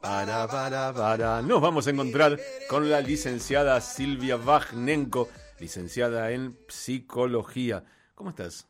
Para. Nos vamos a encontrar con la licenciada Silvia Vajnenko, licenciada en psicología. ¿Cómo estás?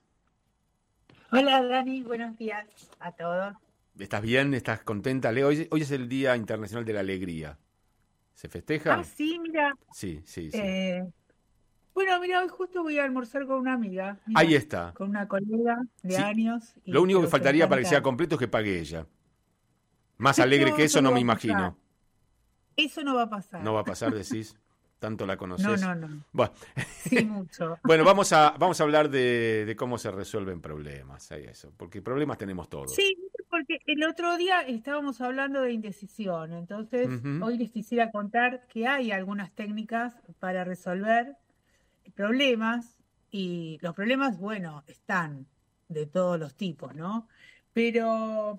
Hola Dani, buenos días a todos. ¿Estás bien? ¿Estás contenta? Leo, hoy es el Día Internacional de la Alegría. ¿Se Ah, festeja? sí, mira, Sí, sí, sí. eh, bueno, mira, hoy justo voy a almorzar con una amiga, Ahí mira, está. con una colega de Sí. años Lo y único que nos faltaría para que sea encanta. completo es que pague ella. Más alegre que No, eso eso no no me va a pasar. imagino. Eso no va a No pasar. va a pasar, decís. Tanto la No, conoces. no, no. Bueno, Sí, mucho. bueno, vamos a hablar de cómo se resuelven problemas. Ahí eso, porque problemas tenemos todos. Sí, porque el otro día estábamos hablando de indecisión, entonces Ujú. hoy les quisiera contar que hay algunas técnicas para resolver problemas y los problemas, bueno, están de todos los tipos, ¿no? Pero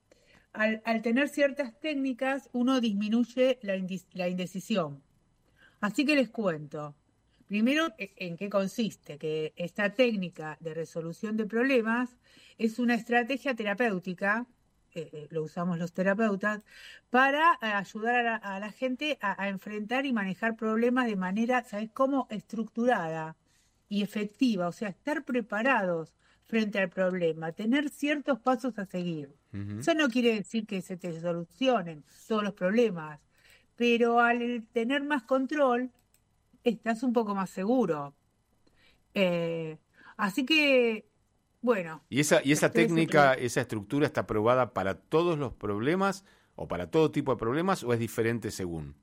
al tener ciertas técnicas, uno disminuye la indecisión. Así que les cuento. Primero, ¿en qué consiste? Que esta técnica de resolución de problemas es una estrategia terapéutica, lo usamos los terapeutas, para ayudar a la gente a enfrentar y manejar problemas de manera, ¿sabes cómo? Estructurada y efectiva, o sea, estar preparados frente al problema, tener ciertos pasos a seguir. Ujú. Eso no quiere decir que se te solucionen todos los problemas, pero al tener más control, estás un poco más seguro. Eh, Así que, bueno, Y esa ustedes se técnica, preguntan. esa estructura está aprobada para todos los problemas o para todo tipo de problemas o es diferente según.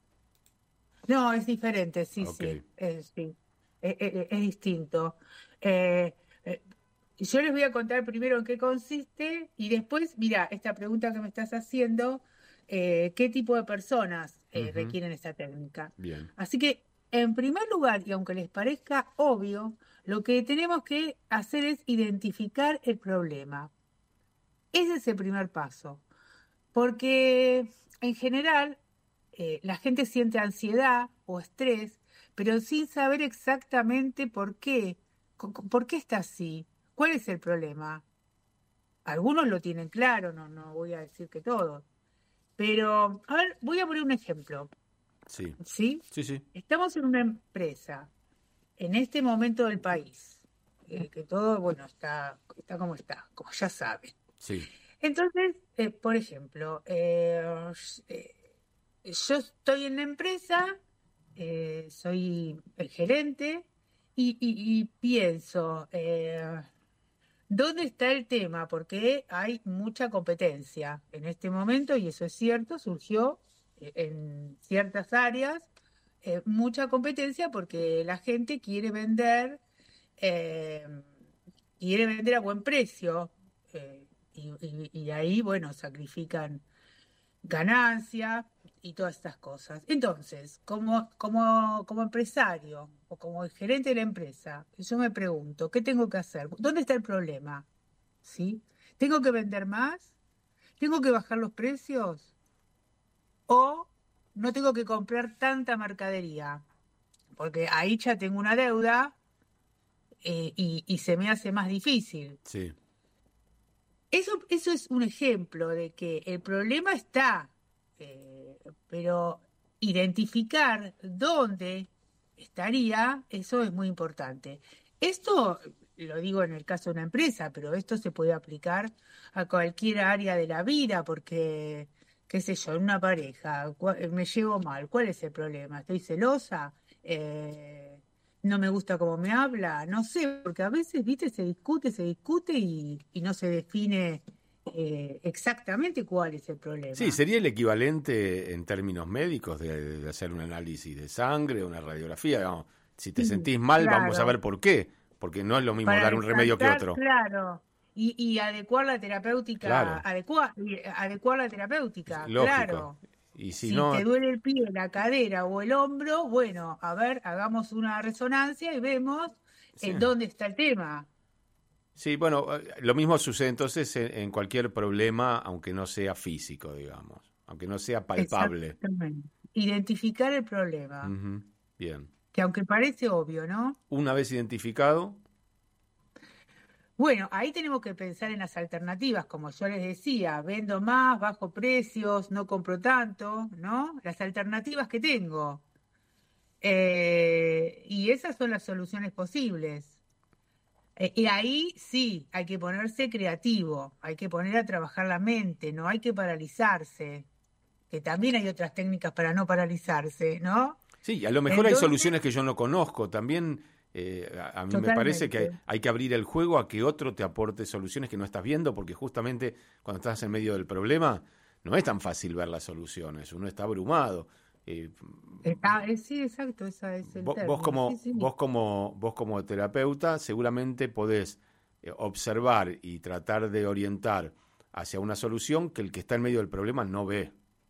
No, es diferente, sí, Ok. sí, sí, es distinto. Eh, eh, yo les voy a contar primero en qué consiste y después, mira, esta pregunta que me estás haciendo, ¿qué tipo de personas Ujú. requieren esta técnica? Bien. Así que, en primer lugar, y aunque les parezca obvio, lo que tenemos que hacer es identificar el problema. Ese es el primer paso, porque en general la gente siente ansiedad o estrés, pero sin saber exactamente por qué. ¿Por qué está así? ¿Cuál es el problema? Algunos lo tienen claro, no voy a decir que todos. Pero, a ver, voy a poner un ejemplo, Sí. ¿sí? Sí, sí. Estamos en una empresa, en este momento del país, que todo, bueno, está, como ya saben. Sí. Entonces, por ejemplo, yo estoy en la empresa, soy el gerente y pienso, ¿dónde está el tema? Porque hay mucha competencia en este momento y eso es cierto, surgió en ciertas áreas mucha competencia porque la gente eh, quiere vender a buen precio y ahí, bueno, sacrifican ganancia y todas estas cosas. Entonces, como empresario o como el gerente de la empresa, yo me pregunto, ¿qué tengo que hacer? ¿Dónde está el problema? ¿Sí? ¿Tengo que vender más? ¿Tengo que bajar los precios? ¿O no tengo que comprar tanta mercadería? Porque ahí ya tengo una deuda y se me hace más difícil. Sí. Eso es un ejemplo de que el problema está, pero identificar dónde estaría, eso es muy importante. Esto lo digo en el caso de una empresa, pero esto se puede aplicar a cualquier área de la vida, porque, qué sé yo, en una pareja, me llevo mal, ¿cuál es el problema? ¿Estoy celosa? No me gusta cómo me habla, no sé, porque a veces, viste, se discute y no se define exactamente cuál es el Sí, problema. sería el equivalente en términos médicos de hacer un análisis de sangre, una radiografía. Digamos, si te Sí, sentís mal, vamos a claro, ver por qué. Porque no es lo mismo para dar un remedio que descartar, otro. claro, y adecuar la terapéutica, Claro, adecuar la terapéutica, lógico. claro. Y si Si te no, duele el pie, la cadera o el hombro, bueno, a ver, hagamos una resonancia y vemos sí. dónde está el tema. Sí, bueno, lo mismo sucede entonces en cualquier problema, aunque no sea físico, digamos, aunque no sea palpable. Exactamente. Identificar el problema, Ujú. Bien. que aunque parece obvio, ¿no? Una vez identificado, Bueno, ahí tenemos que pensar en las alternativas, como yo les decía, vendo más, bajo precios, no compro tanto, ¿no? Las alternativas que tengo. Y esas son las soluciones posibles. Y ahí sí, hay que ponerse creativo, hay que poner a trabajar la mente, no hay que paralizarse, que también hay otras técnicas para no paralizarse, ¿no? Sí, a lo mejor hay Entonces, soluciones que yo no conozco. También a mí me parece que totalmente. hay que abrir el juego a que otro te aporte soluciones que no estás viendo, porque justamente cuando estás en medio del problema no es tan fácil ver las soluciones, uno está abrumado. Eh, Sí, exacto, ese es el vos término, sí, como, sí. vos como terapeuta seguramente podés observar y tratar de orientar hacia una solución que el que está en medio del problema no ve.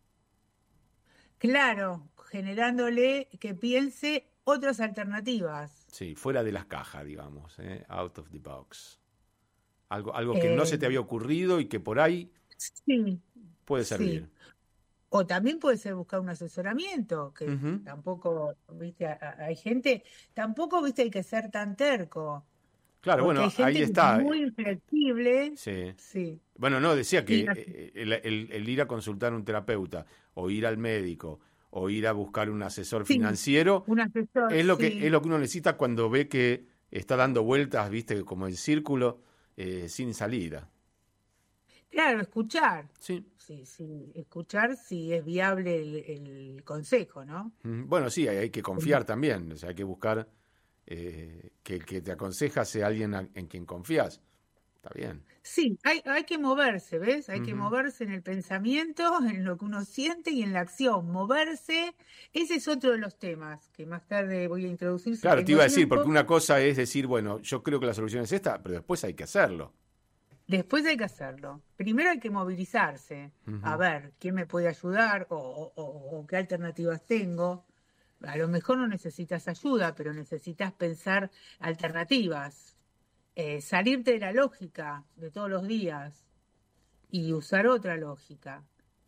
Claro, generándole que piense otras alternativas. Sí, fuera de las cajas, digamos, out of the box. Algo que no Eh, se te había ocurrido y que por ahí sí, puede sí. servir. O también puede ser buscar un asesoramiento, que Ujú. tampoco, viste, hay gente, tampoco, viste, hay que ser tan terco, Claro, porque hay bueno, gente ahí que es está. muy inflexible, Sí. sí, Bueno, no, decía y que el ir a consultar a un terapeuta, o ir al médico, o ir a buscar un asesor sí, financiero, un asesor, es sí, lo que uno necesita cuando ve que está dando vueltas, viste, como el círculo, sin salida. claro, escuchar, Sí. sí, sí, escuchar si es viable el consejo, ¿no? Bueno, sí, hay que confiar también, o sea, hay que buscar que el que te aconseja sea alguien en quien confías. Está bien. Sí, hay que moverse, ¿ves? Hay que Ujú. moverse en el pensamiento, en lo que uno siente y en la acción. Moverse, ese es otro de los temas que más tarde voy a introducir si Claro, te tengo iba a decir, porque tiempo. una cosa es decir, bueno, yo creo que la solución es esta, pero después hay que hacerlo. Después hay que hacerlo. Primero hay que movilizarse, a Ujú. ver quién me puede ayudar o qué alternativas tengo. A lo mejor no necesitas ayuda, pero necesitas pensar alternativas, salirte de la lógica de todos los días y usar otra lógica.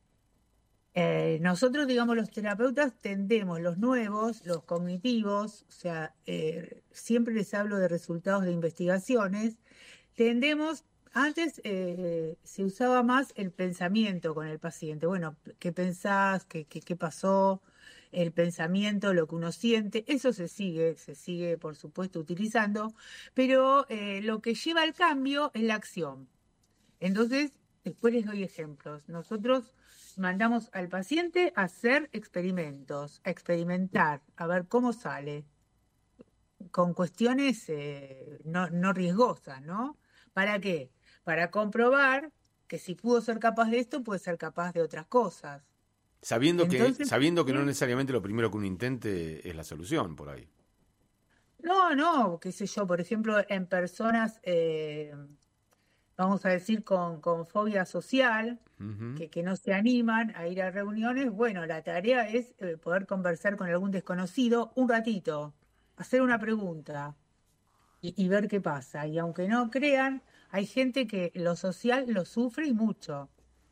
Nosotros, digamos, los terapeutas tendemos, los nuevos, los cognitivos, o sea, siempre les hablo de resultados de investigaciones, tendemos, antes se usaba más el pensamiento con el paciente, bueno, ¿qué pensás? ¿Qué pasó? El pensamiento, lo que uno siente, eso se sigue, por supuesto, utilizando, pero lo que lleva al cambio es la acción. Entonces, después les doy ejemplos. Nosotros mandamos al paciente a hacer experimentos, a experimentar, a ver cómo sale, con cuestiones no riesgosas, ¿no? ¿Para qué? Para comprobar que si pudo ser capaz de esto, puede ser capaz de otras cosas. Entonces, Sabiendo que no sí, necesariamente lo primero que uno intente es la solución por ahí. no, qué sé yo, por ejemplo, en personas, vamos a decir, con fobia social, Ujú. que no se animan a ir a reuniones, bueno, la tarea es poder conversar con algún desconocido un ratito, hacer una pregunta y ver qué pasa. Y aunque no crean, hay gente que lo social lo sufre y mucho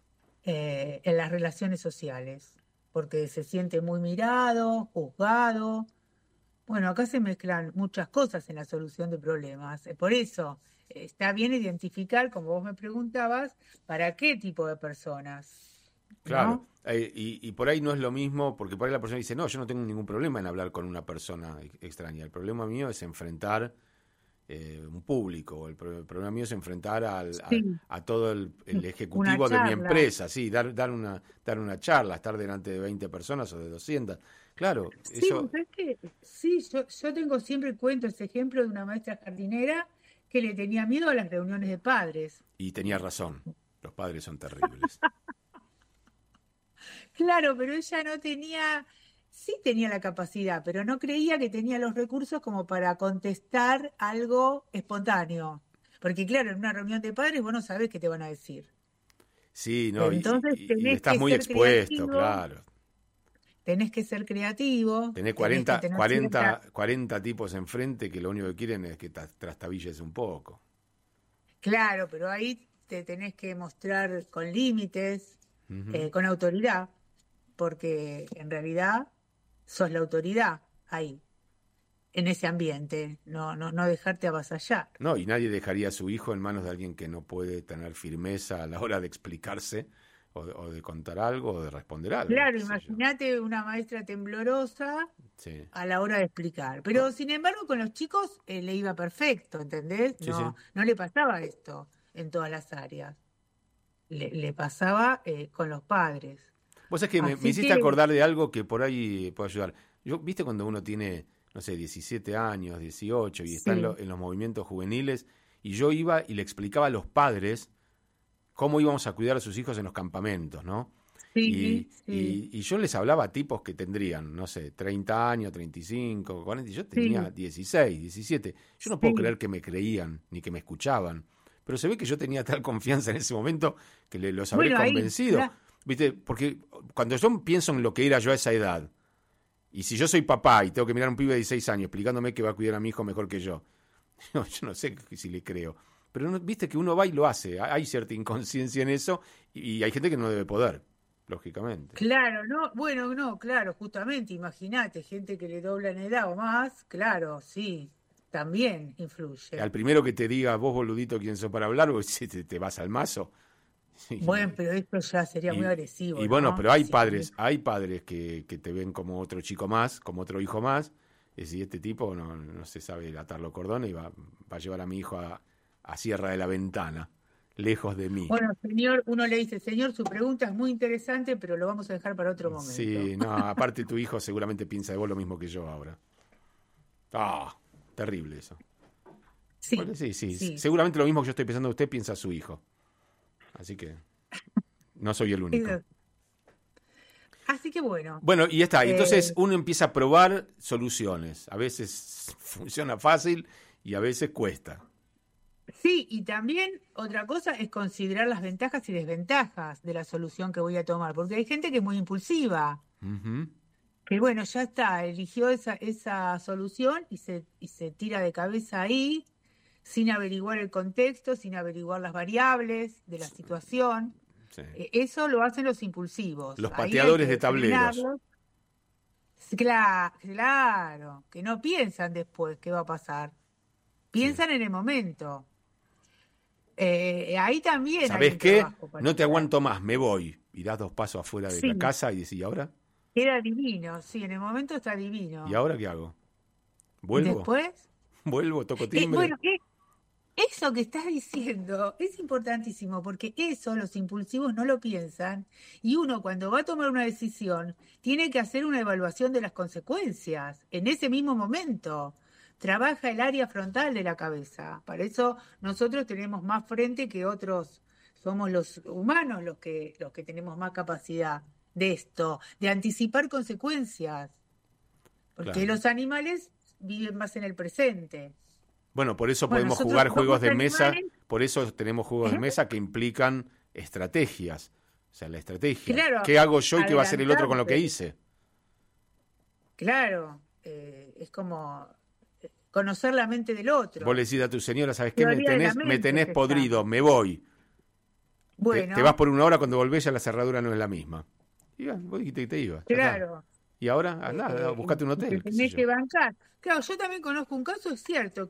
en las relaciones sociales, porque se siente muy mirado, juzgado. Bueno, acá se mezclan muchas cosas en la solución de problemas. Por eso está bien identificar, como vos me preguntabas, para qué tipo de personas, Claro, ¿no? y por ahí no es lo mismo, porque por ahí la persona dice, no, yo no tengo ningún problema en hablar con una persona extraña. El problema mío es enfrentar un público, el problema mío es enfrentar Sí, a todo el una ejecutivo de mi charla. empresa, sí, dar una charla, estar delante de 20 personas o de 200. Claro, Sí, eso, ¿sabes qué? Sí, yo tengo siempre cuento ese ejemplo de una maestra jardinera que le tenía miedo a las reuniones de padres. y tenía razón, los padres son terribles. Claro, pero ella no tenía, sí tenía la capacidad, pero no creía que tenía los recursos como para contestar algo espontáneo. Porque claro, en una reunión de padres vos no sabés qué te van a decir. Sí, no, Entonces y tenés estás que muy ser expuesto, creativo, claro. tenés Tenés que tener cierta. 40 tipos enfrente que lo único que quieren es que trastabilles un poco. Claro, pero ahí te tenés que mostrar con límites, Ujú. con autoridad, porque en realidad sos la autoridad ahí. en ese ambiente, no dejarte avasallar. No, y nadie dejaría a su hijo en manos de alguien que no puede tener firmeza a la hora de explicarse o de contar algo o de responder algo, Claro, qué sé yo. imagínate una maestra temblorosa Sí, a la hora de explicar. Co- Pero sin embargo, con los chicos le iba perfecto, ¿entendés? sí, sí. No le pasaba esto en todas las áreas. Le pasaba con los padres. Vos sabés que me Así hiciste que acordar de algo que por ahí puede ayudar. Yo, viste cuando uno tiene, no sé, 17 años, 18 y está sí, en los movimientos juveniles, y yo iba y le explicaba a los padres cómo íbamos a cuidar a sus hijos en los campamentos, ¿no? sí, sí, Y yo les hablaba a tipos que tendrían, no sé, 30 años, 35, 40, y yo tenía sí, 16, 17. Yo no puedo sí. creer que me creían ni que me escuchaban. Pero se ve que yo tenía tal confianza en ese momento que los habré Bueno, ahí, convencido. ¿Viste? Porque cuando yo pienso en lo que era yo a esa edad, y si yo soy papá y tengo que mirar a un pibe de 16 años explicándome que va a cuidar a mi hijo mejor que yo, no, yo no sé si le creo. Pero viste que uno va y lo hace. Hay cierta inconsciencia en eso y hay gente que no debe poder, lógicamente. claro, no, bueno, no, claro, justamente, imagínate, gente que le dobla en edad o más, claro, sí, también influye. Al primero que te diga, vos boludito, ¿quién sos para hablar? Vos te vas al mazo. Bueno, Y, pero esto ya sería muy agresivo, y bueno, ¿no? pero Sí, hay padres que te ven como otro chico más, como otro hijo más. Y si este tipo no se sabe atar los cordones y va a llevar a mi hijo a Sierra de la Ventana, lejos de mí. bueno, señor, uno le dice, señor, su pregunta es muy interesante, pero lo vamos a dejar para otro momento. Sí, no, aparte tu hijo seguramente piensa de vos lo mismo que yo ahora. Ah, terrible eso. Bueno, Sí, sí, sí, sí. seguramente lo mismo que yo estoy pensando de usted piensa su hijo. Así que no soy el único. Eso- Así que bueno, Bueno, y ya está. eh, Entonces uno empieza a probar soluciones. A veces funciona fácil y a veces cuesta. sí, y también otra cosa es considerar las ventajas y desventajas de la solución que voy a tomar, porque hay gente que es muy impulsiva, Ujú. que bueno, ya está, eligió esa solución y se tira de cabeza ahí, sin averiguar el contexto, sin averiguar las variables de la situación. Sí. Eso lo hacen los impulsivos. Los Ahí hay pateadores de que tableros. frenarlos. Sí, claro, que no piensan después qué va a pasar. Sí. Piensan en el momento. Ahí también hay ¿Sabés un qué? trabajo para No te hacer. aguanto más, me voy. Y das 2 pasos afuera de la Sí, casa y decís, ¿y ahora? queda divino, sí, en el momento está ¿Y divino. ahora qué hago? Y ¿Vuelvo? después, ¿Vuelvo? ¿Toco timbre? bueno, eso que estás diciendo es importantísimo porque eso los impulsivos no lo piensan y uno cuando va a tomar una decisión tiene que hacer una evaluación de las consecuencias en ese mismo momento. Trabaja el área frontal de la cabeza. Para eso nosotros tenemos más frente que otros. Somos los humanos los que tenemos más capacidad de esto, de anticipar consecuencias, porque Claro. los animales viven más en el presente. Bueno, por eso Bueno, podemos nosotros jugar juegos somos de mesa, animales. por eso tenemos juegos de mesa que implican estrategias. O sea, la estrategia. Claro, ¿Qué hago yo y qué va a hacer el otro con lo que adelantarte, hice? claro, es como conocer la mente del Vos le otro. decís a tu señora, ¿sabes qué? Teoría de la Me mente tenés se podrido, llama. me voy. Te vas Bueno, por 1 hora, cuando volvés ya la cerradura no es la misma. Y vos dijiste que te ibas, ya está. claro, Y ahora, andá, buscate un y te hotel, qué sé tenés yo. que bancar. Claro, yo también conozco un caso, es cierto,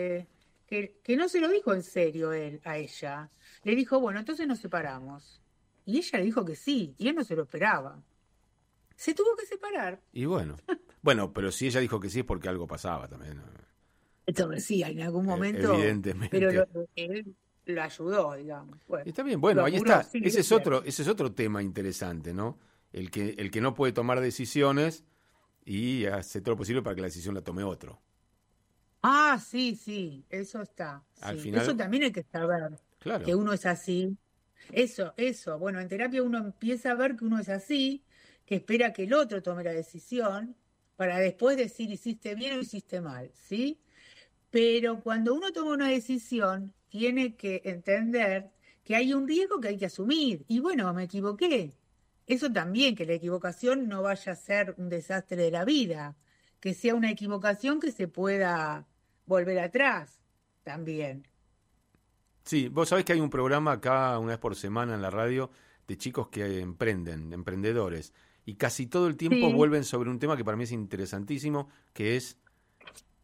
que no se lo dijo en serio él a ella. Le dijo, bueno, entonces nos separamos. Y ella le dijo que sí, y él no se lo esperaba. Se tuvo que separar. Y bueno, pero si ella dijo que sí es porque algo pasaba también, ¿no? Esto decía en algún momento, pero Evidentemente. él lo ayudó, digamos. Bueno, Está bien, lo bueno, ahí apuró, está. sí, es cierto. Ese es otro tema interesante, ¿no? El que no puede tomar decisiones y hace todo lo posible para que la decisión la tome otro. Ah, sí, sí, eso está, Al sí. Eso final, también hay que saber, que claro. uno es así. Eso. Bueno, en terapia uno empieza a ver que uno es así, que espera que el otro tome la decisión, para después decir hiciste bien o hiciste mal, ¿sí? Pero cuando uno toma una decisión, tiene que entender que hay un riesgo que hay que asumir. Y bueno, me equivoqué. Eso también, que la equivocación no vaya a ser un desastre de la vida, que sea una equivocación que se pueda volver atrás también. Sí, vos sabés que hay un programa acá 1 vez por semana en la radio de chicos que emprenden, emprendedores, y casi todo el tiempo Sí, vuelven sobre un tema que para mí es interesantísimo, que es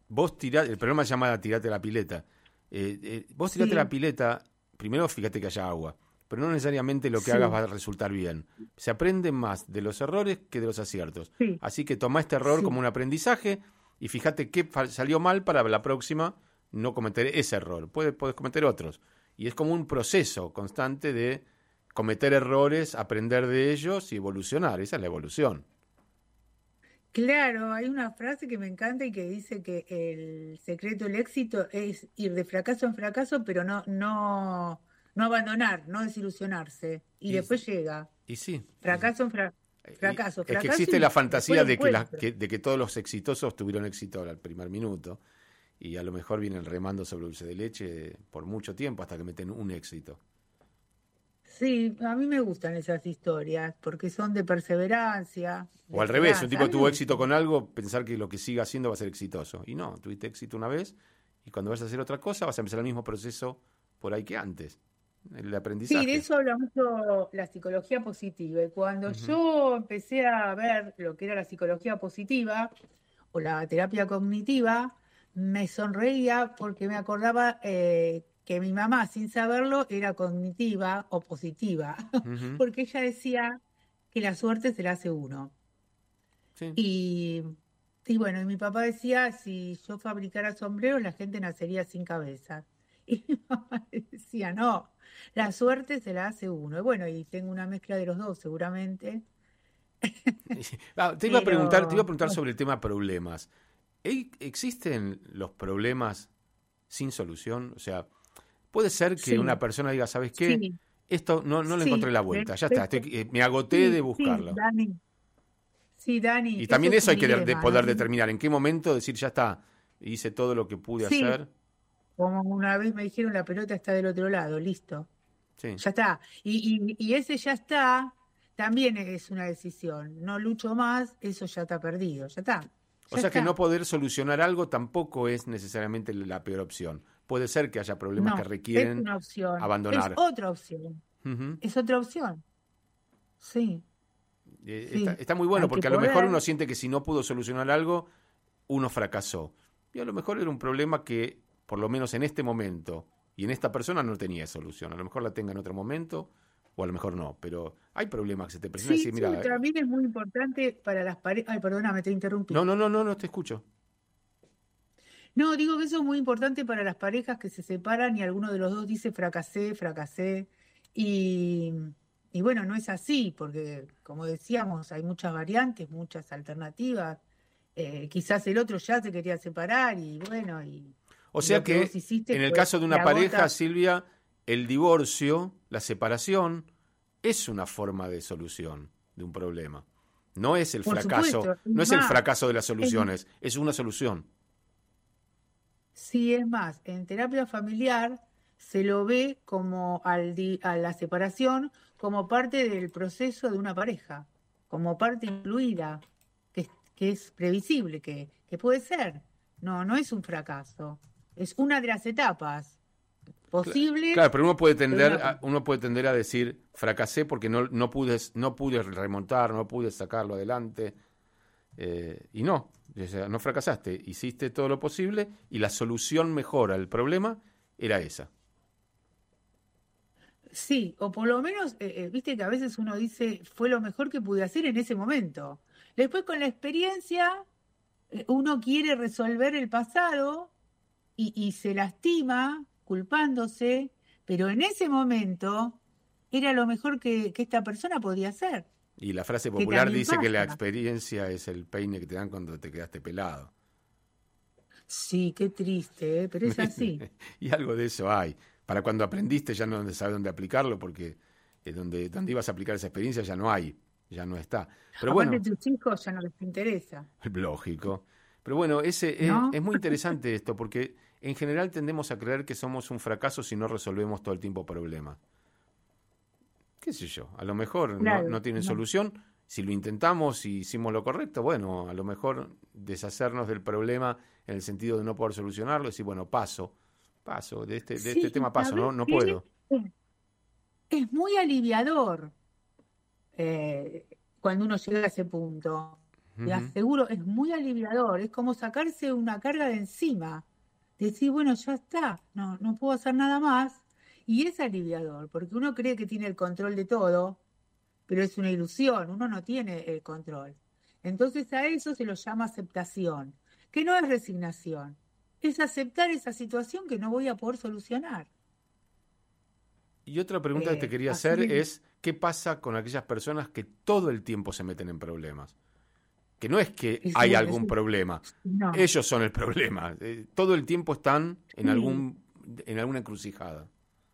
vos tirás, el programa se llama tirate a la pileta. Vos tirate a Sí, la pileta, primero fíjate que haya agua, pero no necesariamente lo que hagas sí, va a resultar bien. Se aprende más de los errores que de los aciertos. sí, Así que toma este error como sí. un aprendizaje y fíjate qué salió mal para la próxima no cometer ese error. Puedes cometer otros. Y es como un proceso constante de cometer errores, aprender de ellos y evolucionar. Esa es la evolución. Claro, hay una frase que me encanta y que dice que el secreto del éxito es ir de fracaso en fracaso, pero no abandonar, no desilusionarse. Y Y, después llega, y sí. fracaso en fracaso, Es que fracaso existe la y después fantasía de encuentro. de que todos los exitosos tuvieron éxito al primer minuto y a lo mejor vienen remando sobre dulce de leche por mucho tiempo hasta que meten un éxito. Sí, a mí me gustan esas historias porque son de perseverancia, O de al revés, un esperanza. A tipo mí me tuvo éxito gustan. con algo, pensar que lo que siga haciendo va a ser exitoso. Y no, tuviste éxito una vez y cuando vas a hacer otra cosa vas a empezar el mismo proceso por ahí que antes, el Sí, de aprendizaje. eso habla mucho la psicología positiva. Y cuando Ujú. yo empecé a ver lo que era la psicología positiva o la terapia cognitiva, me sonreía porque me acordaba que mi mamá, sin saberlo, era cognitiva o positiva, Ujú. porque ella decía que la suerte se la hace uno. Sí. Y, y bueno, y mi papá decía, si yo fabricara sombreros, la gente nacería sin cabeza. Y mi mamá decía, no, la suerte se la hace uno. Y bueno, y tengo una mezcla de los dos seguramente, Te iba a pero preguntar sobre el tema problemas. ¿Existen los problemas sin solución? O sea, puede ser que una sí, persona diga, ¿sabes qué? sí, Esto no le encontré sí, la vuelta, ya está, me agoté de sí, buscarlo. Dani, sí, Dani, Y eso también es eso un hay que dilema, ¿no? poder determinar en qué momento decir, ya está, hice todo lo que pude Sí, hacer. como una vez me dijeron, la pelota está del otro lado, listo. Sí. Ya está. Y ese ya está también es una decisión. No lucho más, eso ya está perdido. Ya está. O Ya sea que no está. poder solucionar algo tampoco es necesariamente la peor opción. Puede ser que haya problemas que No, es requieren una opción. Es abandonar. otra opción. Ujú. Es otra opción. Sí, sí. Está muy bueno Hay que porque a lo mejor poder. uno siente que si no pudo solucionar algo, uno fracasó. Y a lo mejor era un problema que, por lo menos en este momento, y en esta persona no tenía solución. A lo mejor la tenga en otro momento, o a lo mejor no. Pero hay problemas que se te presentan y Sí, decir, sí, mira, también es muy importante para las parejas. Ay, perdóname, te interrumpí. no te escucho. No, digo que eso es muy importante para las parejas que se separan y alguno de los dos dice fracasé, fracasé. Y, y bueno, no es así, porque como decíamos, hay muchas variantes, muchas alternativas. Quizás el otro ya se quería separar y bueno, O y sea lo que vos que hiciste en el fue caso de una la pareja, gota. Silvia, el divorcio, la separación, es una forma de solución de un problema. No es el Por fracaso, supuesto, es no es el más, fracaso de las es, soluciones, es una solución. sí es más, en terapia familiar se lo ve como a la separación como parte del proceso de una pareja, como parte incluida, que es previsible, que puede ser. No, no es un fracaso, es una de las etapas Claro, posibles pero de una pareja. uno puede tender a decir fracasé porque no pude remontar, no pude sacarlo adelante. Y no, o sea, no fracasaste, hiciste todo lo posible y la solución mejor al problema era esa. Sí, o por lo menos, viste que a veces uno dice, fue lo mejor que pude hacer en ese momento. Después con la experiencia, uno quiere resolver el pasado y se lastima culpándose, pero en ese momento era lo mejor que esta persona podía hacer, Y la frase que popular también dice que la pasa. experiencia es el peine que te dan cuando te quedaste pelado. Sí, qué triste, ¿eh? Pero es así. Y algo de eso hay. Para cuando aprendiste ya no sabes dónde aplicarlo porque donde ibas a aplicar esa experiencia ya no hay, ya no está. Pero Aparte bueno, tus hijos ya no les interesa, lógico. Pero bueno, ¿no? es muy interesante esto porque en general tendemos a creer que somos un fracaso si no resolvemos todo el tiempo problemas. ¿Qué sé yo? A lo mejor Claro, no tienen no. solución. Si lo intentamos y hicimos lo correcto, bueno, a lo mejor deshacernos del problema en el sentido de no poder solucionarlo, decir, bueno, paso, de este Sí, tema paso, ¿sabes no qué? puedo. Es muy aliviador cuando uno llega a ese punto. te Ujú. aseguro, es muy aliviador, es como sacarse una carga de encima. Decir, bueno, ya está, no puedo hacer nada más. Y es aliviador, porque uno cree que tiene el control de todo, pero es una ilusión, uno no tiene el control. Entonces a eso se lo llama aceptación, que no es resignación, es aceptar esa situación que no voy a poder solucionar. Y otra pregunta que te quería Así hacer que es, ¿qué pasa con aquellas personas que todo el tiempo se meten en problemas? Que no es que es hay bueno, algún problema, no. ellos son el problema. Todo el tiempo están Sí, en alguna encrucijada.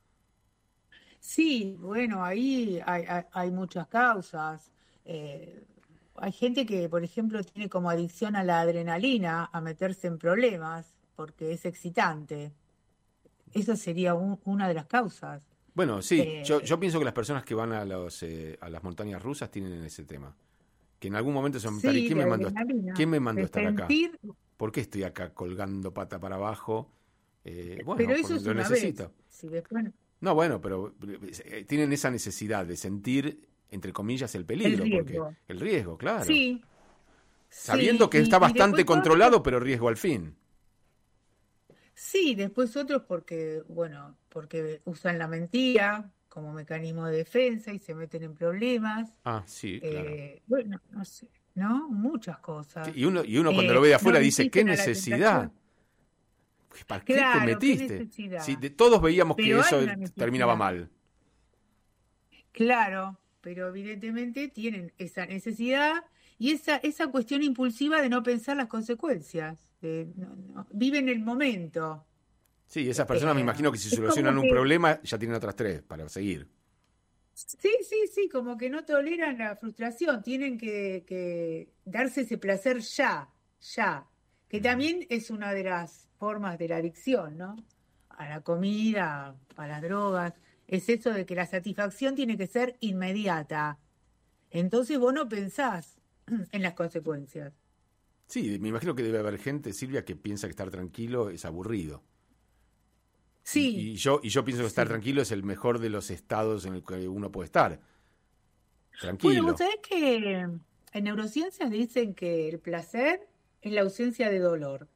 sí, bueno, ahí hay muchas causas. Eh, Hay gente que, por ejemplo, tiene como adicción a la adrenalina, a meterse en problemas, porque es excitante. Esa sería una de las causas. Bueno, sí, yo Eh, pienso que las personas que van a las montañas rusas tienen ese tema. Que en algún momento se van a preguntar, ¿y sí, de adrenalina, quién me mandó a de estar acá? sentir, ¿Por qué estoy acá colgando pata para abajo? pero Bueno, eso porque es lo una vez. necesito. Si después, No, bueno, pero tienen esa necesidad de sentir, entre comillas, el el peligro, porque riesgo. el riesgo, claro. Sí, Sabiendo sí, que está y bastante después otros, controlado, pero riesgo al fin. sí, después otros porque, bueno, porque usan la mentira como mecanismo de defensa y se meten en problemas. Ah, sí, claro. Bueno, no sé, ¿no? Muchas cosas. Y uno cuando lo ve de No afuera dice, ¿qué resisten a la necesidad? tentación. ¿Para qué te Claro, qué metiste? Si necesidad. todos veíamos que Pero hay eso una terminaba necesidad. mal. Claro, pero evidentemente tienen esa necesidad y esa cuestión impulsiva de no pensar las consecuencias. Viven el momento. Sí, esas personas me Eh, imagino que si es como solucionan un que, problema ya tienen otras tres para seguir. sí, sí, sí, como que no toleran la frustración, tienen que darse ese placer ya, ya, que Ujú. también es una de las formas de la adicción, ¿no? A la comida, a las drogas, es eso de que la satisfacción tiene que ser inmediata. Entonces vos no pensás en las consecuencias. Sí, me imagino que debe haber gente, Silvia, que piensa que estar tranquilo es aburrido. Sí, Y yo pienso que estar sí. tranquilo es el mejor de los estados en el que uno puede estar. Bueno, vos Tranquilo. sabés que en neurociencias dicen que el placer es la ausencia de dolor.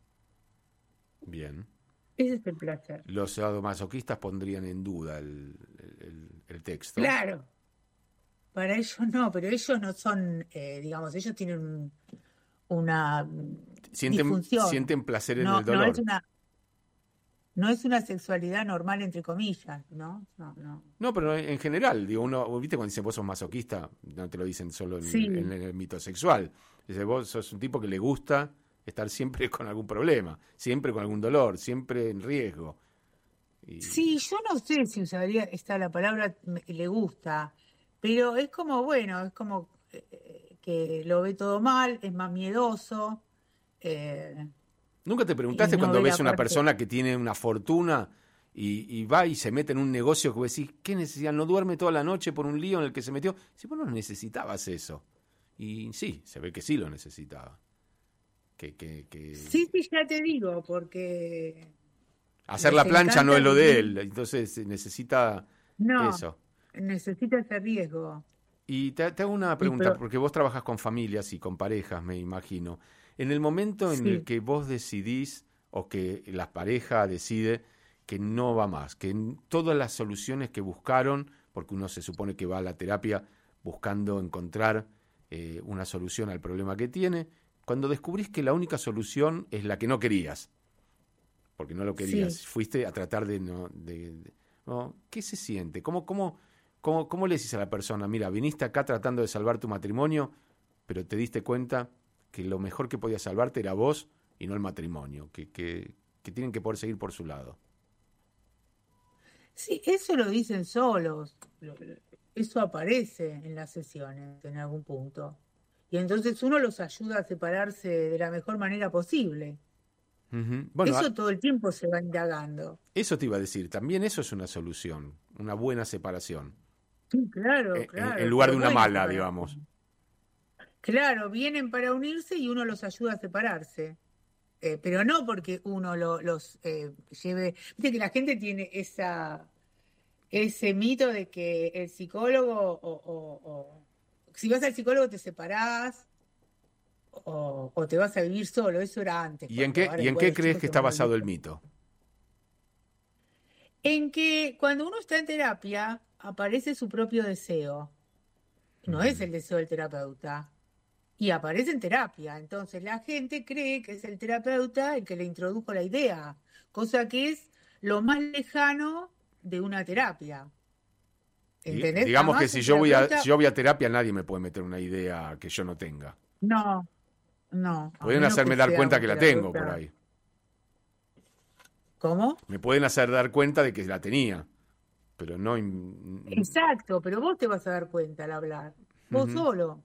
Bien. Ese es el placer. Los sadomasoquistas pondrían en duda el texto. Claro, para ellos no, pero ellos no son, digamos, ellos tienen una disfunción. Sienten placer en No, el dolor. no es una sexualidad normal, entre comillas, ¿no? No, no. No, pero en general, digo, uno, viste cuando dicen vos sos masoquista, no te lo dicen solo en Sí, el mito sexual. Dice, vos sos un tipo que le gusta estar siempre con algún problema, siempre con algún dolor, siempre en riesgo. Y sí, yo no sé si usaría esta la palabra le gusta, pero es como, bueno, es como que lo ve todo mal, es más miedoso eh, ¿nunca te y preguntaste no cuando ve ves la una parte. persona que tiene una fortuna y va y se mete en un negocio que vos decís, ¿qué necesidad? No duerme toda la noche por un lío en el que se metió. Si vos no necesitabas eso. Y sí, se ve que sí lo necesitaba. Sí, Que sí, ya te digo, porque hacer les la plancha no encanta es lo de vivir. él, entonces necesita No, eso. necesita ese riesgo. Y te hago una Y pregunta, porque vos trabajas con familias y con parejas, me imagino. En el momento en el sí, que vos decidís o que la pareja decide que no va más, que todas las soluciones que buscaron, porque uno se supone que va a la terapia buscando encontrar una solución al problema que tiene, cuando descubrís que la única solución es la que no querías, porque no lo sí. querías, fuiste a tratar de no, ¿no? ¿Qué se siente? ¿Cómo le decís a la persona, mira, viniste acá tratando de salvar tu matrimonio, pero te diste cuenta que lo mejor que podía salvarte era vos y no el matrimonio, que tienen que poder seguir por su lado? Sí, eso lo dicen solos. Eso aparece en las sesiones en algún punto. Y entonces uno los ayuda a separarse de la mejor manera posible. Ujú. Bueno, Eso todo el tiempo se va indagando. eso te iba a decir, también eso es una solución, una buena separación, Sí, claro, en claro, lugar pero de una buena mala, digamos. separación. Claro, vienen para unirse y uno los ayuda a separarse. Pero no porque uno los lleve. Viste que la gente tiene ese mito de que el psicólogo si vas al psicólogo te separás. o te vas a vivir solo. Eso era antes, ¿Y en cuando qué, ahora y en igual qué los crees chicos que se está van a vivir basado el solos. mito? En que cuando uno está en terapia, aparece su propio deseo. No es Ujú. el deseo del terapeuta. Y aparece en terapia. Entonces la gente cree que es el terapeuta el que le introdujo la idea, cosa que es lo más lejano de una terapia. ¿Entendés? Digamos que Jamás si un yo voy a, si terapeuta, yo voy a terapia, nadie me puede meter una idea que yo no tenga. no, no, a Pueden menos que hacerme dar sea cuenta un que la tengo por terapeuta. ahí. ¿Cómo? Me pueden hacer dar cuenta de que la tenía, pero no... Exacto, pero vos te vas a dar cuenta al hablar. Vos Ujú. solo.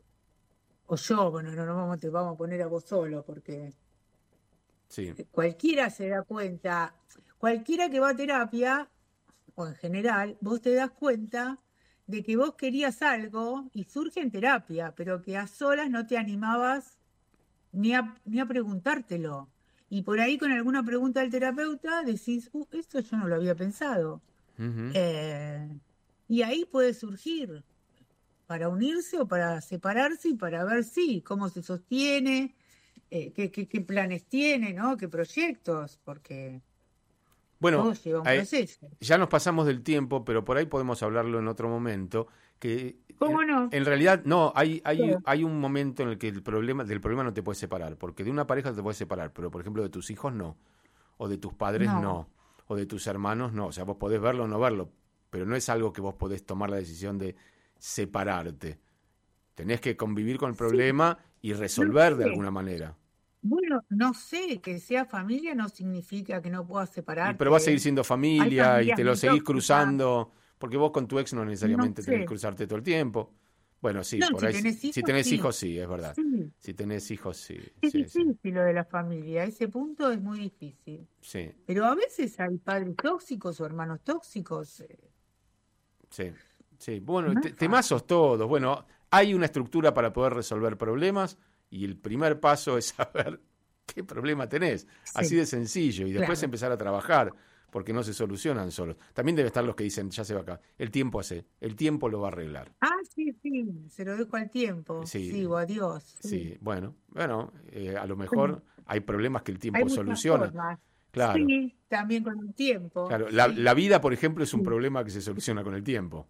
O yo, bueno, no, te vamos a poner a vos solo, porque Sí. cualquiera se da cuenta, cualquiera que va a terapia, o en general, vos te das cuenta de que vos querías algo y surge en terapia, pero que a solas no te animabas ni a preguntártelo. Y por ahí con alguna pregunta del terapeuta decís, esto yo no lo había pensado. Ujú. Eh, y ahí puede surgir para unirse o para separarse y para ver, sí, cómo se sostiene, qué planes tiene, ¿no? ¿Qué proyectos? Porque Bueno, todo lleva un proceso. ya nos pasamos del tiempo, pero por ahí podemos hablarlo en otro momento, que ¿Cómo no? en realidad no, hay, hay, Claro. hay un momento en el que del problema no te puedes separar, porque de una pareja te puedes separar, pero por ejemplo de tus hijos no, o de tus padres No, no, o de tus hermanos no, o sea, vos podés verlo o no verlo, pero no es algo que vos podés tomar la decisión de separarte. Tenés que convivir con el sí, problema y no resolver de sé. alguna manera. Bueno, no sé, que sea familia no significa que no puedas Pero va a separarte, seguir ¿eh? siendo Hay familia y familias te lo muy seguís tóxicas, cruzando, porque vos con tu ex no no necesariamente tenés que sé. cruzarte todo el tiempo. Bueno, sí, No, por si ahí, tenés si hijos, tenés sí, hijos, sí, es verdad. sí. Si tenés hijos, sí, Es sí, sí, difícil lo de la familia, ese punto es muy difícil. sí, Pero a veces hay padres tóxicos o hermanos tóxicos, sí, sí. Bueno, no es fácil. temazos todos. Bueno, hay una estructura para poder resolver problemas y el primer paso es saber qué problema tenés. Así Sí, de sencillo. Y después claro. empezar a trabajar, porque no se solucionan solos. También debe estar los que dicen, ya se va acá. El tiempo hace, el tiempo lo va a arreglar. Ah, sí, sí, se lo dejo al tiempo. Sí, Sí, o adiós. Sí, sí, bueno, a lo sí. mejor hay problemas que el Hay tiempo muchas soluciona. formas. Claro, Sí, también con el tiempo. claro. La Sí, vida, por ejemplo, es un sí, problema que se soluciona con el tiempo.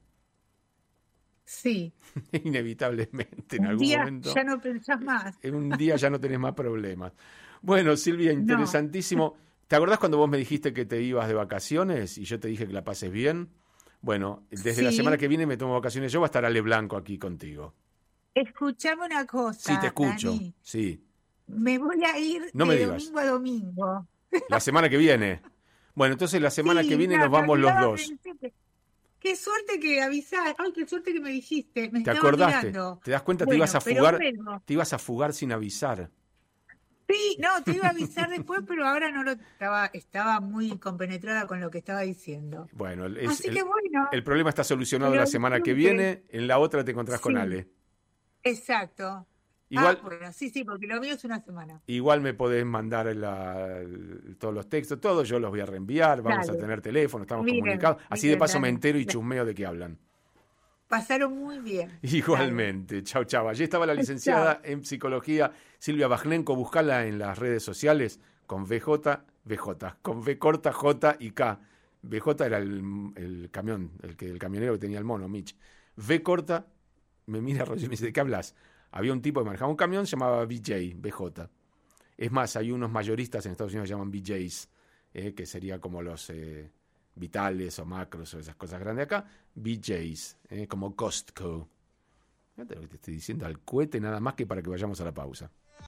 sí. Inevitablemente, en Un algún día momento, ya no pensás más. en un día ya no tenés más problemas. Bueno, Silvia, No. interesantísimo. ¿Te acordás cuando vos me dijiste que te ibas de vacaciones y yo te dije que la pases bien? Bueno, desde la semana Sí. que viene me tomo vacaciones. Yo voy a estar Ale Blanco aquí contigo. Escuchame una Sí, te cosa, escucho. Dani. Sí. Me voy a ir No me de digas. domingo a domingo. La semana que viene. Bueno, entonces la semana que Sí, viene mira, nos me vamos los olvidaba de dos. decirte. Qué suerte que avisás. Ay, qué suerte que me dijiste. Me ¿Te estaba acordaste? olvidando. ¿Te das cuenta? Bueno, pero vuelvo. Te ibas a fugar sin avisar. Sí, no, te iba a avisar después, pero ahora no lo estaba muy compenetrada con lo que estaba diciendo. Bueno, Así que bueno, el problema está que solucionado lo la semana que disfrutes. viene. En la otra te encontrás con Sí, Ale. exacto. Ah, Igual, bueno, sí, sí, porque lo mío es una semana. igual me podés mandar todos los textos, todos yo los voy a reenviar. Vamos a Dale, tener teléfono, estamos miren, comunicados. Así de miren, paso me Dani. entero y chusmeo de qué hablan. Pasaron muy bien. Dale. Igualmente, chau, chau. Allí estaba la Chao. licenciada en psicología Silvia Bajnenko, buscala en las redes sociales con VJ, con V corta, J y K. VJ era el camión, el camionero que tenía el mono, Mitch. V corta, me mira Roger y me dice, ¿de qué hablas? Había un tipo que manejaba un camión, se llamaba VJ. Es más, hay unos mayoristas en Estados Unidos que llaman VJs, que sería como los vitales o macros o esas cosas grandes acá. VJs, como Costco. Fíjate lo que te estoy diciendo al cohete nada más que para que vayamos a la pausa.